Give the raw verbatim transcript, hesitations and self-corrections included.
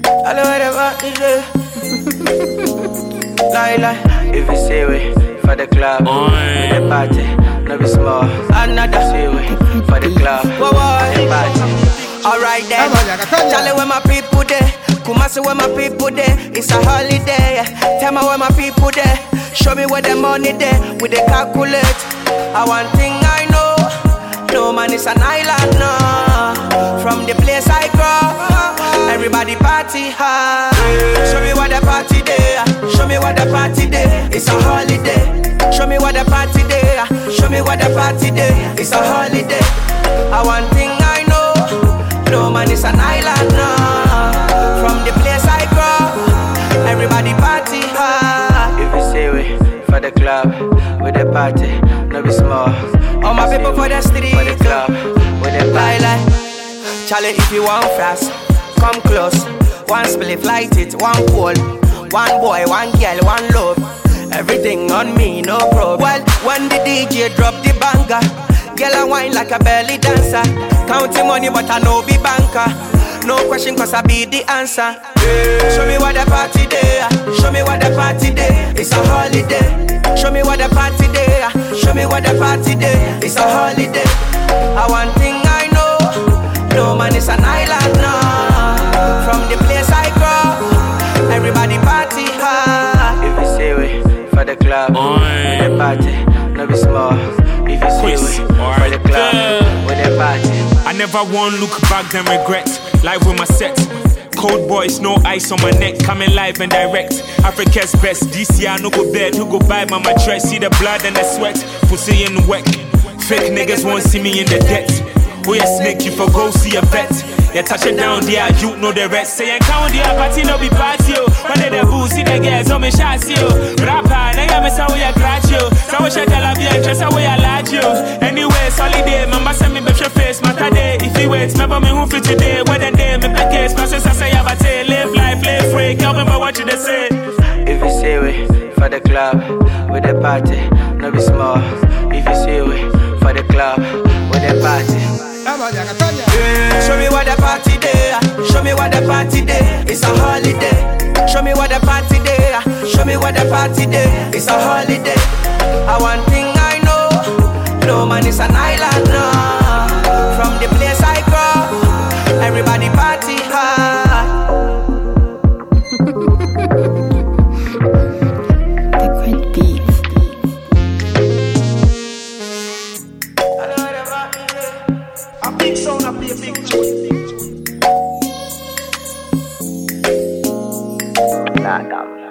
I know what about this. Lie, lie. If you say we for the club, with the party, no be small. Another say we for the club, with the party. Alright then, Charlie where my people there, Kumasi where my people there. It's a holiday. Tell me where my people there. Show me where the money there. With the calculate. I one thing I know. No man is an island, no. From the place I grow, everybody party hard. Show me what the party there. Show me what the party there. It's a holiday. Show me what the party there. Show me what the party there. It's a holiday. I one thing I know. No man is an island, no. From the place I grow, everybody party hard. If you say we for the club, with the party, no be small. All my people for the street, for the club, with the lie, lie. Charlie, if you want fast, come close. One spliff, light it, one pole. One boy, one girl, one love. Everything on me, no problem. Well, when the D J drop the banger, girl I whine like a belly dancer. Counting money but I know be banker. No question cause I be the answer. Show me what the party there. Show me what the party there. It's a holiday. Show me what the party there. Show me what the party there. It's a holiday. I one thing I know. No man is an island, no. From the place I grow, everybody party hard. If you say we for the club, with the party, no be small. If you say we for the club, with the party. I never want look back then regret. Live with my set. Cold boys, no ice on my neck. Coming live and direct. Africa's best. This year I no go bed. Who go buy my dress? See the blood and the sweat. Pussy in the wet. Fake niggas won't see me in the debt. We a snake, you for go see a vet. You touch it down there, you know the rest. Say I count the party, no be party. When they the booze, see the girls, on me shots you. Rapper, now you miss how we a scratch you. So we should tell a bien, just how we a large you. Anyway, holiday, mama send me back your face, matter day. If you wait, remember me who fit today. When the day, me back case, my sister say, have a tail. Live life, live free, can't remember what you say. If you say we for the club, with the party, no be small. If you say we for the club, with the party. Show me what the party there. Show me what the party there. It's a holiday. Show me what the party there. Show me what the party there. It's a holiday. I one thing I know. No man is an island, no. From the place I grow, everybody party hard. The great beat. A big sound, a big big tune. Nah, nah.